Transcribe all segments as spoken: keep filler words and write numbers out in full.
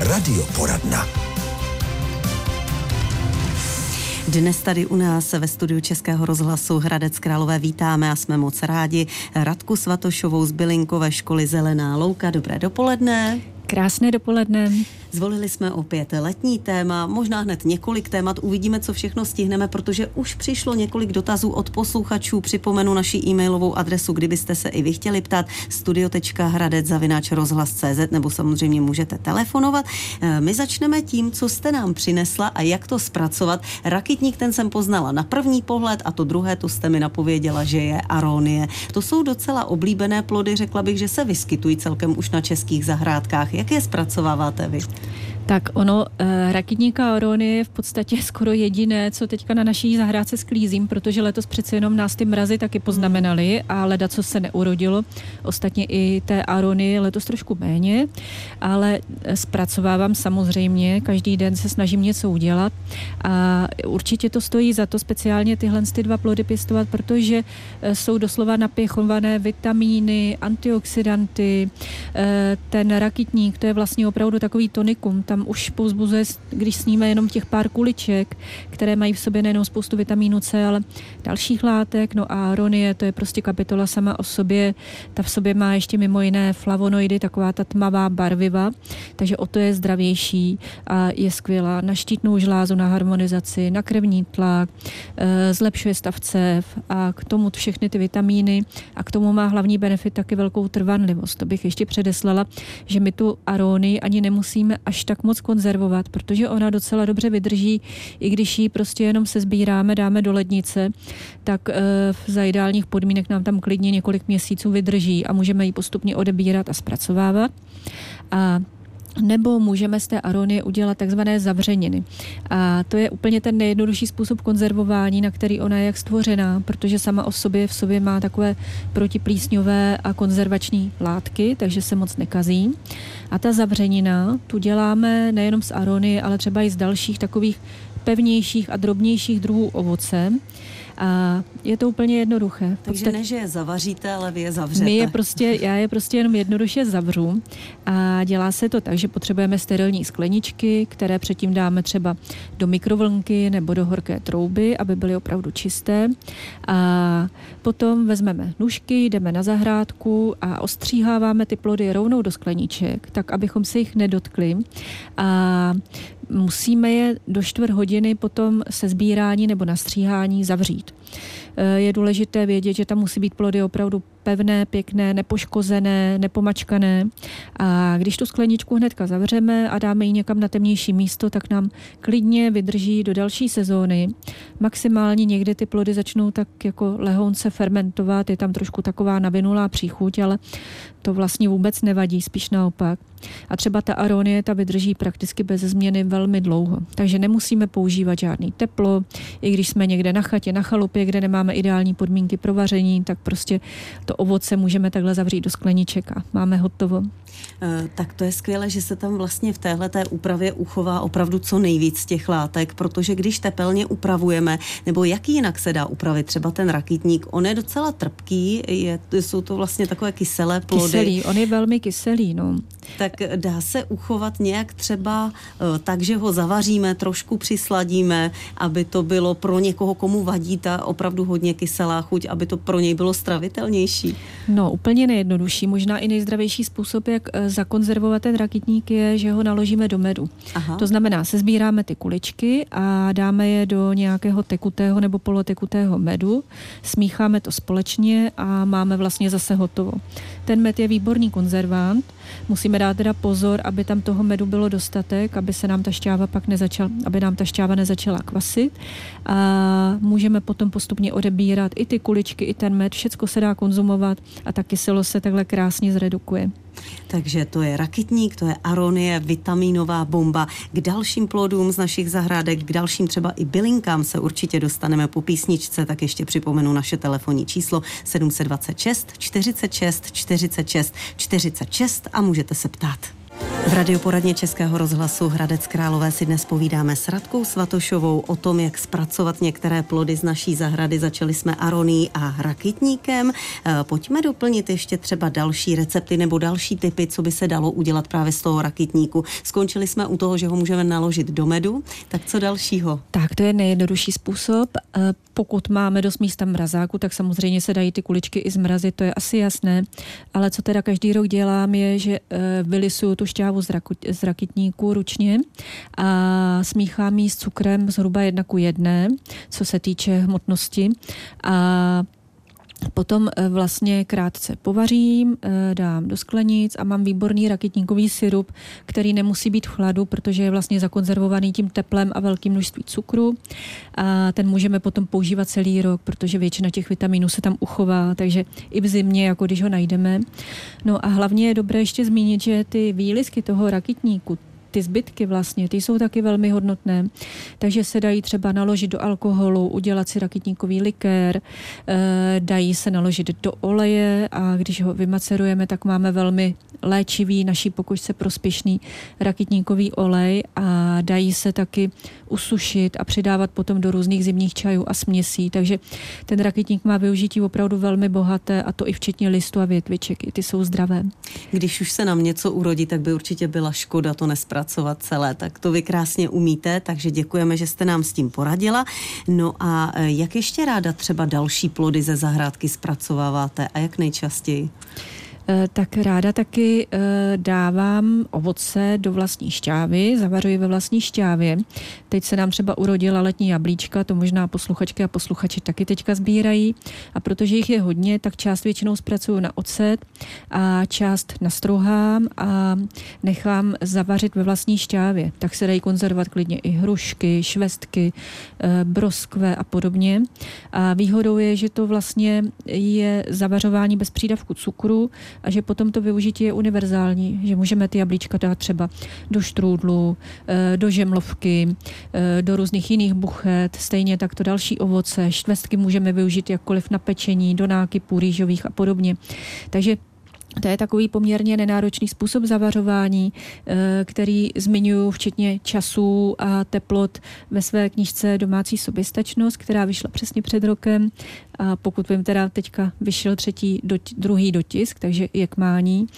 Radioporadna. Dnes tady u nás ve studiu Českého rozhlasu Hradec Králové vítáme a jsme moc rádi Radku Svatošovou z Bylinkové školy Zelená louka. Dobré dopoledne. Krásné dopoledne. Zvolili jsme opět letní téma, možná hned několik témat, uvidíme, co všechno stihneme, protože už přišlo několik dotazů od posluchačů. Připomenu naši e-mailovou adresu, kdybyste se i vy chtěli ptát, studio tečka hradec zavináč rozhlas tečka cé zet, nebo samozřejmě můžete telefonovat. My začneme tím, co jste nám přinesla a jak to zpracovat. Rakitník, ten jsem poznala na první pohled a to druhé, to jste mi napověděla, že je aronie. To jsou docela oblíbené plody, řekla bych, že se vyskytují celkem už na českých zahrádkách. Jak je zpracováváte vy? Tak ono, e, rakitník a aronie je v podstatě skoro jediné, co teďka na naší zahrádce sklízím, protože letos přece jenom nás ty mrazy taky poznamenaly a leda, co se neurodilo. Ostatně i té aronie letos trošku méně, ale zpracovávám samozřejmě, každý den se snažím něco udělat a určitě to stojí za to speciálně tyhle ty dva plody pěstovat, protože jsou doslova napěchované vitamíny, antioxidanty, e, ten rakitník, to je vlastně opravdu takový tonikum, tam už povzbuzuje, když sníme jenom těch pár kuliček, které mají v sobě nejenom spoustu vitamínu C, ale dalších látek. No a aronie, to je prostě kapitola sama o sobě. Ta v sobě má ještě mimo jiné flavonoidy, taková ta tmavá barviva, takže o to je zdravější a je skvělá na štítnou žlázu, na harmonizaci, na krevní tlak, e, zlepšuje stav cév a k tomu všechny ty vitamíny a k tomu má hlavní benefit taky velkou trvanlivost. To bych ještě předeslala, že my tu aronii ani nemusíme až tak moc konzervovat, protože ona docela dobře vydrží, i když ji prostě jenom sezbíráme, dáme do lednice, tak e, za ideálních podmínek nám tam klidně několik měsíců vydrží a můžeme ji postupně odebírat a zpracovávat. A nebo můžeme z té aronie udělat takzvané zavřeniny. A to je úplně ten nejjednodušší způsob konzervování, na který ona je jak stvořená, protože sama o sobě v sobě má takové protiplísňové a konzervační látky, takže se moc nekazí. A ta zavřenina tu děláme nejenom z aronie, ale třeba i z dalších takových pevnějších a drobnějších druhů ovoce. A je to úplně jednoduché. Takže Podstat... ne, že je zavaříte, ale vy je zavřete. My je prostě, já je prostě jenom jednoduše zavřu a dělá se to tak, že potřebujeme sterilní skleničky, které předtím dáme třeba do mikrovlnky nebo do horké trouby, aby byly opravdu čisté. A potom vezmeme nůžky, jdeme na zahrádku a ostříháváme ty plody rovnou do skleniček, tak abychom se jich nedotkli. A musíme je do čtvrt hodiny potom se sbírání nebo nastříhání zavřít. Je důležité vědět, že tam musí být plody opravdu pevné, pěkné, nepoškozené, nepomačkané. A když tu skleničku hnedka zavřeme a dáme ji někam na temnější místo, tak nám klidně vydrží do další sezóny. Maximálně někdy ty plody začnou tak jako lehounce fermentovat, je tam trošku taková navinulá příchuť, ale to vlastně vůbec nevadí, spíš naopak. A třeba ta aronie, ta vydrží prakticky bez změny velmi dlouho. Takže nemusíme používat žádný teplo, i když jsme někde na chatě, na chalupě, kde nemáme ideální podmínky pro vaření, tak prostě to ovoce můžeme takhle zavřít do skleniček a máme hotovo. E, tak to je skvělé, že se tam vlastně v téhleté úpravě uchová opravdu co nejvíc těch látek, protože když tepelně upravujeme, nebo jak jinak se dá upravit třeba ten rakitník, on je docela trpký, je, jsou to vlastně takové kyselé plody. Kyselý, on je velmi kyselý, no. Tak dá se uchovat nějak třeba e, tak, že ho zavaříme, trošku přisladíme, aby to bylo pro někoho, komu vadí ta opravdu hodně kyselá chuť, aby to pro něj bylo stravitelnější? No, úplně nejjednodušší, možná i nejzdravější způsob, jak zakonzervovat ten rakitník je, že ho naložíme do medu. Aha. To znamená, sezbíráme ty kuličky a dáme je do nějakého tekutého nebo polotekutého medu, smícháme to společně a máme vlastně zase hotovo. Ten med je výborný konzervant, musíme dát teda pozor, aby tam toho medu bylo dostatek, aby se nám ta šťáva pak nezačala, aby nám ta šťáva nezačala kvasit a můžeme potom postupně odebírat i ty kuličky, i ten med, všecko se dá konzumovat a ta kyselost se takhle krásně zredukuje. Takže to je rakitník, to je aronie, vitaminová bomba. K dalším plodům z našich zahrádek, k dalším třeba i bylinkám se určitě dostaneme po písničce, tak ještě připomenu naše telefonní číslo sedm dva šest, čtyřicet šest, čtyřicet šest, čtyřicet šest a můžete se ptát. V radioporadně Českého rozhlasu Hradec Králové si dnes povídáme s Radkou Svatošovou o tom, jak zpracovat některé plody z naší zahrady. Začali jsme aronií a rakitníkem. Pojďme doplnit ještě třeba další recepty nebo další tipy, co by se dalo udělat právě z toho rakitníku. Skončili jsme u toho, že ho můžeme naložit do medu. Tak co dalšího? Tak to je nejjednodušší způsob. Pokud máme dost místa mrazáku, tak samozřejmě se dají ty kuličky i zmrazit, to je asi jasné. Ale co teda každý rok dělám je, že vylisuju tu šťávu z, raku, z rakitníku ručně a smíchám ji s cukrem zhruba jedna ku jedné, co se týče hmotnosti. A potom vlastně krátce povařím, dám do sklenic a mám výborný rakitníkový sirup, který nemusí být v chladu, protože je vlastně zakonzervovaný tím teplem a velkým množství cukru. A ten můžeme potom používat celý rok, protože většina těch vitaminů se tam uchová, takže i v zimě, jako když ho najdeme. No a hlavně je dobré ještě zmínit, že ty výlisky toho rakitníku, ty zbytky vlastně, ty jsou taky velmi hodnotné, takže se dají třeba naložit do alkoholu, udělat si rakitníkový likér, dají se naložit do oleje a když ho vymacerujeme, tak máme velmi léčivý, naší pokožce prospěšný rakitníkový olej a dají se taky usušit a přidávat potom do různých zimních čajů a směsí, takže ten rakitník má využití opravdu velmi bohaté a to i včetně listů a větviček, i ty jsou zdravé. Když už se nám něco urodí, tak by určitě byla škoda to nespracovat celé, tak to vy krásně umíte, takže děkujeme, že jste nám s tím poradila. No a jak ještě ráda třeba další plody ze zahrádky zpracováváte a jak nejčastěji? Tak ráda taky dávám ovoce do vlastní šťávy, zavařuji ve vlastní šťávě. Teď se nám třeba urodila letní jablíčka, to možná posluchačky a posluchači taky teďka sbírají. A protože jich je hodně, tak část většinou zpracuju na ocet a část nastrouhám a nechám zavařit ve vlastní šťávě. Tak se dají konzervovat klidně i hrušky, švestky, broskve a podobně. A výhodou je, že to vlastně je zavařování bez přídavku cukru, a že potom to využití je univerzální, že můžeme ty jablíčka dát třeba do štrůdlu, do žemlovky, do různých jiných buchet, stejně tak to další ovoce, štvestky můžeme využít jakkoliv na pečení, do nákypů rýžových a podobně. Takže to je takový poměrně nenáročný způsob zavařování, který zmiňuji včetně časů a teplot ve své knížce Domácí soběstačnost, která vyšla přesně před rokem. A pokud vím, teda teďka vyšel třetí, do, druhý dotisk, takže jak mání.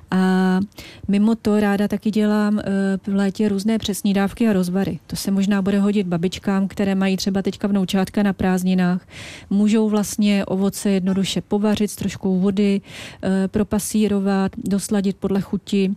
A mimo to ráda taky dělám v létě různé přesnídávky a rozvary. To se možná bude hodit babičkám, které mají třeba teďka vnoučátka na prázdninách. Můžou vlastně ovoce jednoduše povařit s troškou vody, propasírovat, dosladit podle chuti.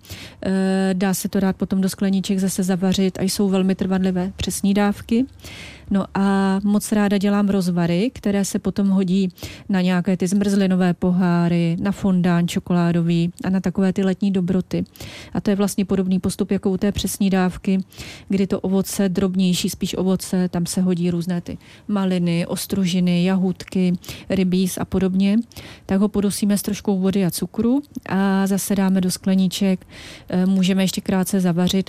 Dá se to dát potom do skleníček, zase zavařit a jsou velmi trvanlivé přesnídávky. No a moc ráda dělám rozvary, které se potom hodí na nějaké ty zmrzlinové poháry, na fondán čokoládový a na takové ty letní dobroty. A to je vlastně podobný postup jako u té přesnídávky, kdy to ovoce, drobnější spíš ovoce, tam se hodí různé ty maliny, ostružiny, jahůdky, rybíz a podobně. Tak ho podosíme s troškou vody a cukru a zase dáme do skleníček. Můžeme ještě krátce zavařit.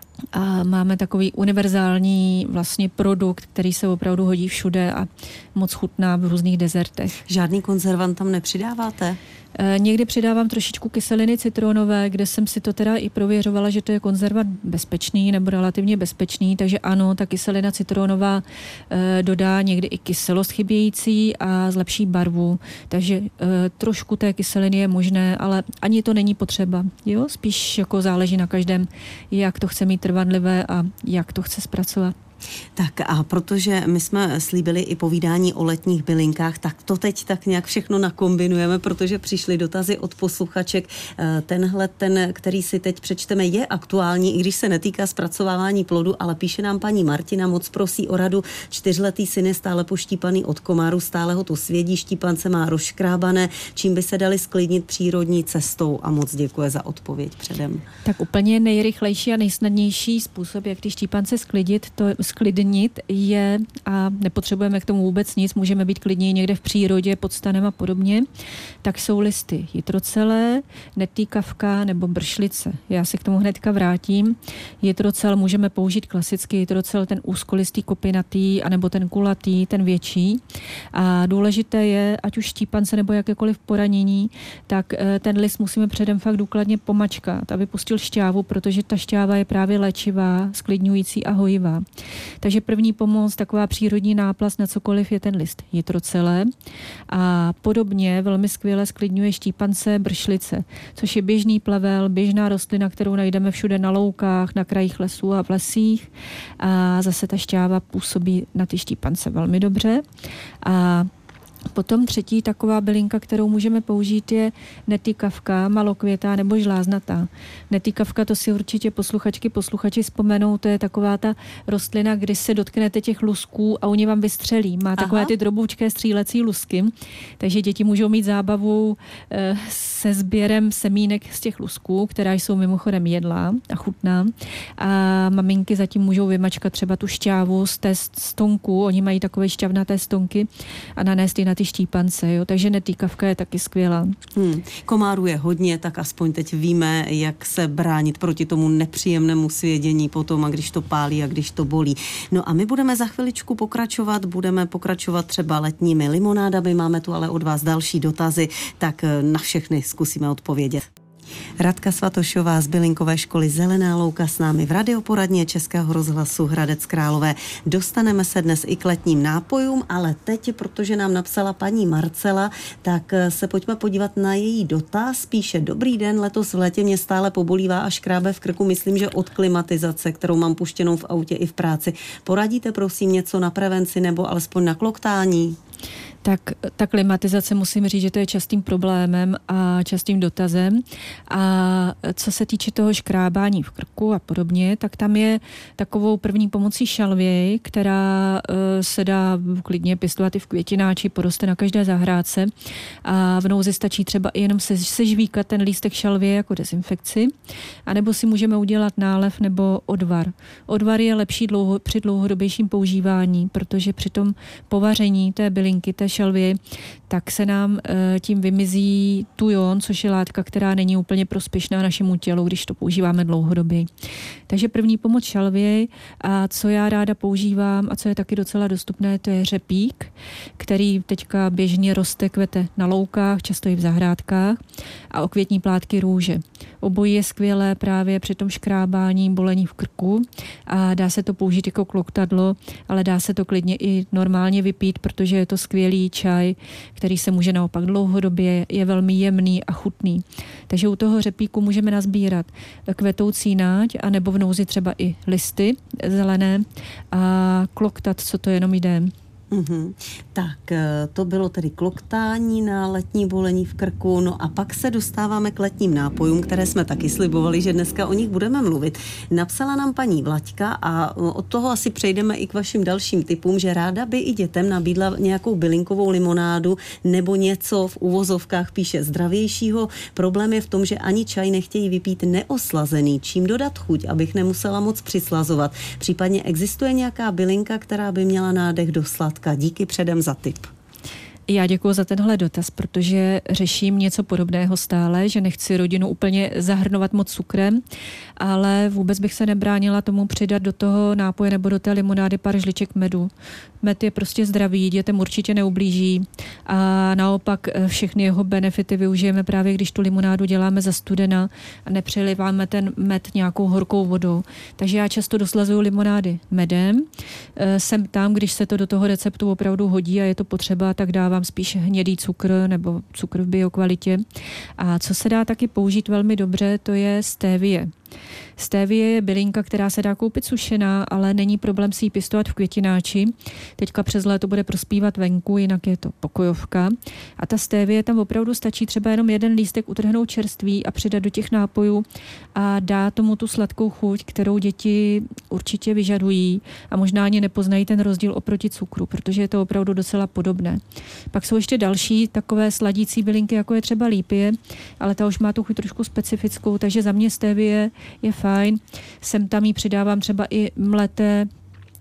A máme takový univerzální vlastně produkt, který se opravdu hodí všude a moc chutná v různých dezertech. Žádný konzervant tam nepřidáváte? E, někdy přidávám trošičku kyseliny citronové, kde jsem si to teda i prověřovala, že to je konzervant bezpečný nebo relativně bezpečný, takže ano, ta kyselina citronová e, dodá někdy i kyselost chybějící a zlepší barvu, takže e, trošku té kyseliny je možné, ale ani to není potřeba. Jo? Spíš jako záleží na každém, jak to chce mít trvanlivé a jak to chce zpracovat. Tak a protože my jsme slíbili i povídání o letních bylinkách, tak to teď tak nějak všechno nakombinujeme, protože přišly dotazy od posluchaček. Tenhle, ten, který si teď přečteme, je aktuální, i když se netýká zpracovávání plodu, ale píše nám paní Martina, moc prosí o radu. Čtyřletý syn je stále poštípaný od komáru, stále ho to svědí, štípance má rozškrábané, čím by se dali sklidnit přírodní cestou a moc děkuje za odpověď předem. Tak úplně nejrychlejší a nejsnadnější způsob, jak ty štípance sklidit, to sklidnit, je, a nepotřebujeme k tomu vůbec nic, můžeme být klidní někde v přírodě, pod stanem a podobně, tak jsou listy jitrocelé, netýkavka nebo bršlice. Já se k tomu hnedka vrátím. Jitrocel můžeme použít klasicky jitrocel, ten úzkolistý kopinatý, anebo ten kulatý, ten větší. A důležité je, ať už štípance nebo jakékoliv poranění, tak ten list musíme předem fakt důkladně pomačkat, aby pustil šťávu, protože ta šťáva je právě léčivá, sklidňující a hojivá. Takže první pomoc, taková přírodní náplast na cokoliv, je ten list jitrocele. A podobně velmi skvěle sklidňuje štípance bršlice, což je běžný plevel, běžná rostlina, kterou najdeme všude na loukách, na krajích lesů a v lesích. A zase ta šťáva působí na ty štípance velmi dobře. A potom třetí taková bylinka, kterou můžeme použít, je netýkavka, malokvětá nebo žláznatá. Netýkavka, to si určitě posluchačky, posluchači vzpomenou, to je taková ta rostlina, kdy se dotknete těch lusků a oni vám vystřelí. Má takové Aha. ty droboučké střílecí lusky, takže děti můžou mít zábavu e, se sběrem semínek z těch lusků, která jsou mimochodem jedlá a chutná. A maminky zatím můžou vymačkat třeba tu šťávu z té stonku, oni mají takové šťavnaté stonky a nanést ji na ty štípance, jo? Takže netýkavka je taky skvělá. Hmm. Komárů je hodně, tak aspoň teď víme, jak se bránit proti tomu nepříjemnému svědění potom, a když to pálí a když to bolí. No a my budeme za chviličku pokračovat, budeme pokračovat třeba letními limonádami, máme tu ale od vás další dotazy, tak na všechny zkusíme odpovědět. Radka Svatošová z bylinkové školy Zelená louka s námi v radioporadně Českého rozhlasu Hradec Králové. Dostaneme se dnes i k letním nápojům, ale teď, protože nám napsala paní Marcela, tak se pojďme podívat na její dotaz. Píše: dobrý den, letos v létě mě stále pobolívá a škrábe v krku, myslím, že od klimatizace, kterou mám puštěnou v autě i v práci. Poradíte prosím něco na prevenci nebo alespoň na kloktání? Tak ta klimatizace, musím říct, že to je častým problémem a častým dotazem. A co se týče toho škrábání v krku a podobně, tak tam je takovou první pomocí šalvěj, která uh, se dá klidně pěstovat i v květináči, poroste na každé zahrádce. A v nouzi stačí třeba i jenom se, sežvíkat ten lístek šalvěje jako dezinfekci. A nebo si můžeme udělat nálev nebo odvar. Odvar je lepší dlouho, při dlouhodobějším používání, protože při tom povaření té bylinky, té šalvy, tak se nám e, tím vymizí tujon, což je látka, která není úplně prospěšná našemu tělu, když to používáme dlouhodobě. Takže první pomoc šalvě, a co já ráda používám a co je taky docela dostupné, to je řepík, který teďka běžně roste, kvete na loukách, často i v zahrádkách, a okvětní plátky růže. Obojí je skvělé právě při tom škrábání, bolení v krku a dá se to použít jako kloktadlo, ale dá se to klidně i normálně vypít, protože je to skvělý čaj, který se může naopak dlouhodobě, je velmi jemný a chutný. Takže u toho řepíku můžeme nazbírat kvetoucí náť a nebo v nouzi třeba i listy zelené a kloktat, co to jenom jde. Mm-hmm. Tak to bylo tedy kloktání na letní bolení v krku, no a pak se dostáváme k letním nápojům, které jsme taky slibovali, že dneska o nich budeme mluvit. Napsala nám paní Vlaďka a od toho asi přejdeme i k vašim dalším tipům, že ráda by i dětem nabídla nějakou bylinkovou limonádu nebo něco v uvozovkách, píše, zdravějšího. Problém je v tom, že ani čaj nechtějí vypít neoslazený, čím dodat chuť, abych nemusela moc přislazovat. Případně existuje nějaká bylinka, která by měla nádech do sladka? Díky předem za tip. Já děkuji za tenhle dotaz, protože řeším něco podobného stále, že nechci rodinu úplně zahrnovat moc cukrem, ale vůbec bych se nebránila tomu přidat do toho nápoje nebo do té limonády pár žliček medu. Med je prostě zdravý, dětem určitě neublíží a naopak všechny jeho benefity využijeme právě, když tu limonádu děláme za studena a nepřeliváme ten med nějakou horkou vodou. Takže já často doslazuju limonády medem. Jsem tam, když se to do toho receptu opravdu hodí a je to potřeba, tak dávám spíš hnědý cukr nebo cukr v biokvalitě. A co se dá taky použít velmi dobře, to je stevie. Stevie je bylinka, která se dá koupit sušená, ale není problém si ji pěstovat v květináči. Teďka přes léto bude prospívat venku, jinak je to pokojovka. A ta stevie, tam opravdu stačí třeba jenom jeden lístek utrhnout čerstvý a přidat do těch nápojů a dá tomu tu sladkou chuť, kterou děti určitě vyžadují a možná ani nepoznají ten rozdíl oproti cukru, protože je to opravdu docela podobné. Pak jsou ještě další takové sladící bylinky, jako je třeba lípie, ale ta už má tu chuť trošku specifickou, takže za mě stevie je fajn. Sem tam jí přidávám třeba i mleté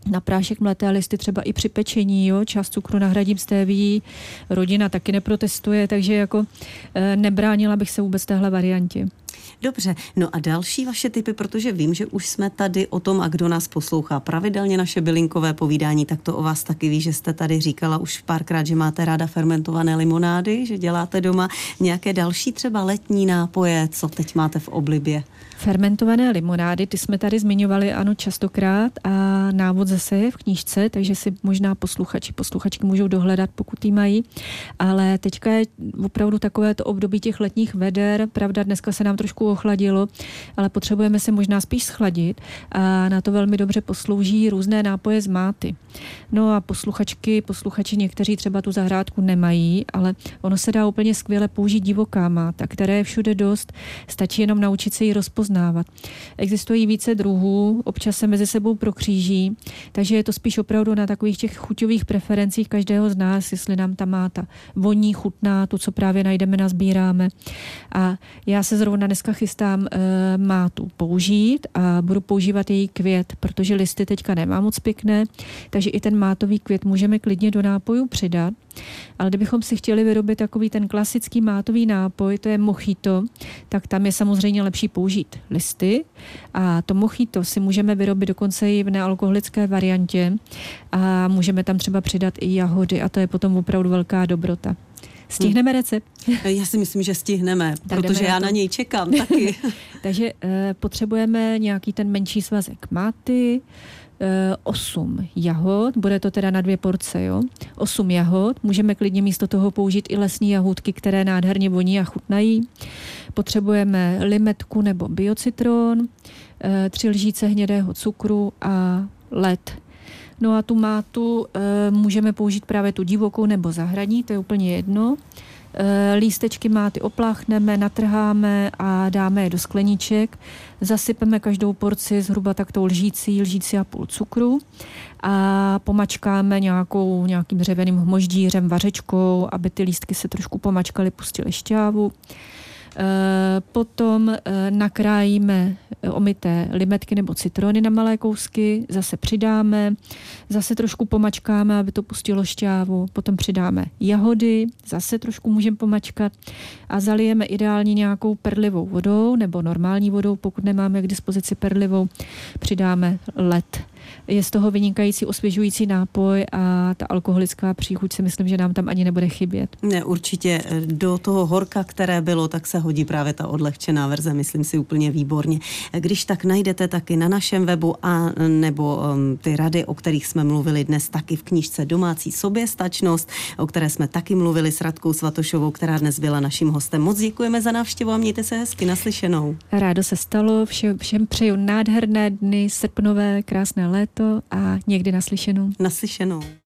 na prášek mleté listy třeba i při pečení, jo, část cukru nahradím stévií, rodina taky neprotestuje, takže jako e, nebránila bych se vůbec téhle variantě. Dobře, no a další vaše tipy, protože vím, že už jsme tady o tom, a kdo nás poslouchá pravidelně naše bylinkové povídání, tak to o vás taky ví, že jste tady říkala už párkrát, že máte ráda fermentované limonády, že děláte doma nějaké další třeba letní nápoje, co teď máte v oblibě? Fermentované limonády, ty jsme tady zmiňovali, ano, častokrát a návod zase je v knížce, takže si možná posluchači, posluchačky můžou dohledat, pokud jí mají, ale teďka je opravdu takové to období těch letních veder, pravda, dneska se nám trošku ochladilo, ale potřebujeme se možná spíš schladit a na to velmi dobře poslouží různé nápoje z máty. No a posluchačky, posluchači někteří třeba tu zahrádku nemají, ale ono se dá úplně skvěle použít divoká máta, které je všude dost, stačí jenom naučit se ji rozpoznávat. Existují více druhů, občas se mezi sebou prokříží, takže je to spíš opravdu na takových těch chuťových preferencích každého z nás, jestli nám ta máta voní, chutná, to, co právě najdeme, nazbíráme. A já se zrovna dneska chystám e, mátu použít a budu používat její květ, protože listy teďka nemám moc pěkné, takže i ten mátový květ můžeme klidně do nápojů přidat. Ale kdybychom si chtěli vyrobit takový ten klasický mátový nápoj, to je mojito, tak tam je samozřejmě lepší použít listy a to mojito si můžeme vyrobit dokonce i v nealkoholické variantě a můžeme tam třeba přidat i jahody a to je potom opravdu velká dobrota. Stihneme recept? Já si myslím, že stihneme, tak protože já na, na něj čekám taky. Takže e, potřebujeme nějaký ten menší svazek máty, osm jahod, bude to teda na dvě porce, jo. osm jahod, můžeme klidně místo toho použít i lesní jahůdky, které nádherně voní a chutnají. Potřebujeme limetku nebo biocitron, tři lžíce hnědého cukru a led. No a tu mátu e, můžeme použít právě tu divokou nebo zahradní, to je úplně jedno. E, lístečky máty opláchneme, natrháme a dáme je do skleníček. Zasypeme každou porci zhruba taktou lžící, lžící a půl cukru a pomačkáme nějakou, nějakým dřevěným hmoždířem, vařečkou, aby ty lístky se trošku pomačkaly, pustily šťávu. Potom nakrájíme omyté limetky nebo citrony na malé kousky, zase přidáme, zase trošku pomačkáme, aby to pustilo šťávu, potom přidáme jahody, zase trošku můžeme pomačkat a zalijeme ideálně nějakou perlivou vodou nebo normální vodou, pokud nemáme k dispozici perlivou, přidáme led. Je z toho vynikající osvěžující nápoj a ta alkoholická příchuť si myslím, že nám tam ani nebude chybět. Ne, určitě do toho horka, které bylo, tak se hodí právě ta odlehčená verze, myslím si úplně výborně. Když tak najdete taky na našem webu a nebo um, ty rady, o kterých jsme mluvili dnes taky v knížce Domácí soběstačnost, o které jsme taky mluvili s Radkou Svatošovou, která dnes byla naším hostem. Moc děkujeme za návštěvu a mějte se hezky, naslyšenou. Rádo se stalo, všem, všem přeju nádherné dny, srpnové, krásné léto a někdy naslyšenou. Naslyšenou.